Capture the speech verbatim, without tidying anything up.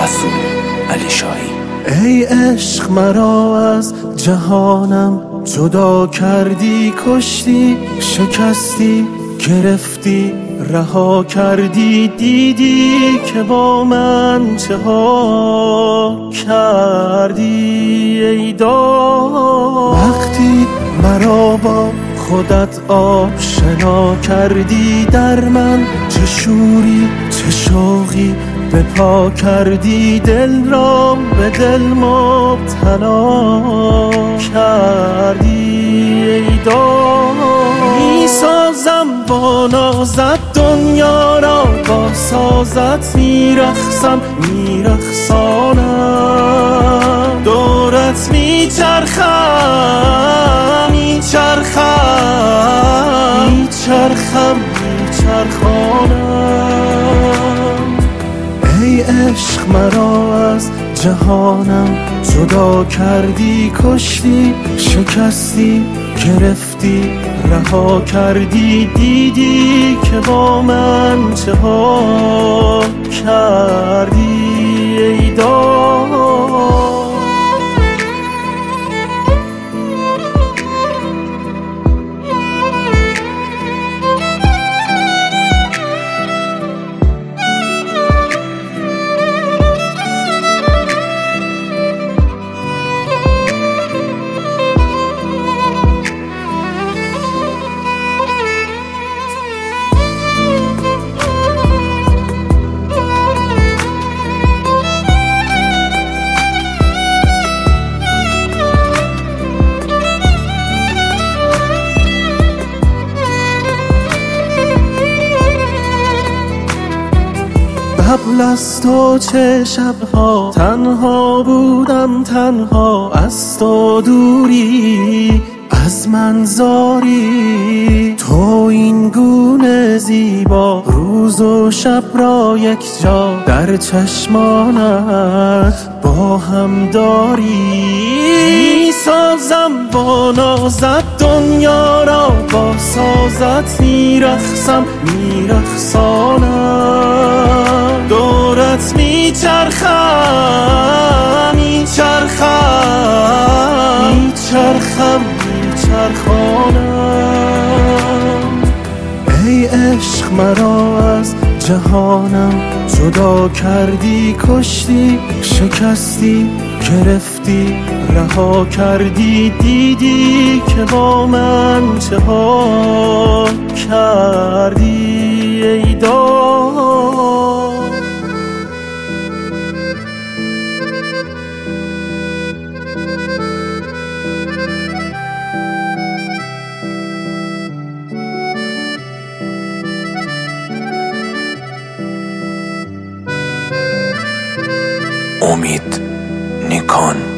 رسول علی شاهی. ای عشق مرا از جهانم جدا کردی، کشتی، شکستی، گرفتی، رها کردی، دیدی که با من چه ها کردی ای داد. وقتی مرا با خودت آشنا کردی، در من چه شوری چه شوقی به پا کردی، دل را به دل مبتلا کردی ای داد. می سازم با نازت دنیا را، با سازت می رقصم می رقصانم، دورت می چرخم می چرخم می چرخم می چرخانم. ای عشق مرا از جهانم جدا کردی، کشتی، شکستی، گرفتی، رها کردی، دیدی که با من چه ها کردی ای داد. قبل از تو چه شبها تنها بودم، تنها از تو دوری از من زاری. تو این گونه زیبا روز و شب را یک جا در چشمانت با هم داری. سازم با نازت دنیا را، با سازت می رقصم می رقصانم، دورت می چرخم می چرخم می چرخم می چرخانم. ای عشق مرا از جهانم جدا کردی، کشتی، شکستی، گرفتی، رها کردی، دیدی که با من چه ها کردی ای داد. امید نیکان.